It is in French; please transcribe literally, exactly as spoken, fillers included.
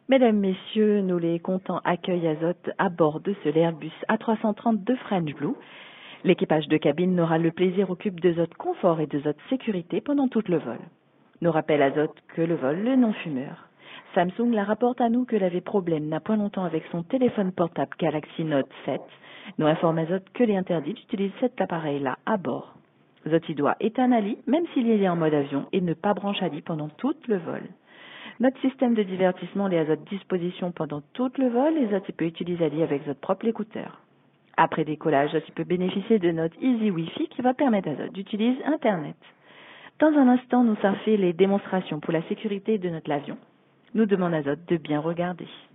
Mesdames, Messieurs, nous les comptants accueillent Azote à bord de ce Airbus A trois cent trente-deux French Blue. L'équipage de cabine n'aura le plaisir occupe de Zot confort et de Zot sécurité pendant tout le vol. Nous rappelle Azote que le vol, le non-fumeur. Samsung la rapporte à nous que l'avait problème n'a point longtemps avec son téléphone portable Galaxy Note sept. Nous informe Azote que les interdits d'utiliser cet appareil-là à bord. Zot y doit éteindre Ali, même s'il y est en mode avion, et ne pas brancher Ali pendant tout le vol. Notre système de divertissement est à votre disposition pendant tout le vol et Zot peut utiliser Ali avec votre propre écouteur. Après décollage, Zot peut bénéficier de notre Easy Wi-Fi qui va permettre à Zot d'utiliser Internet. Dans un instant, nous avons fait les démonstrations pour la sécurité de notre avion. Nous demandons à Zot de bien regarder.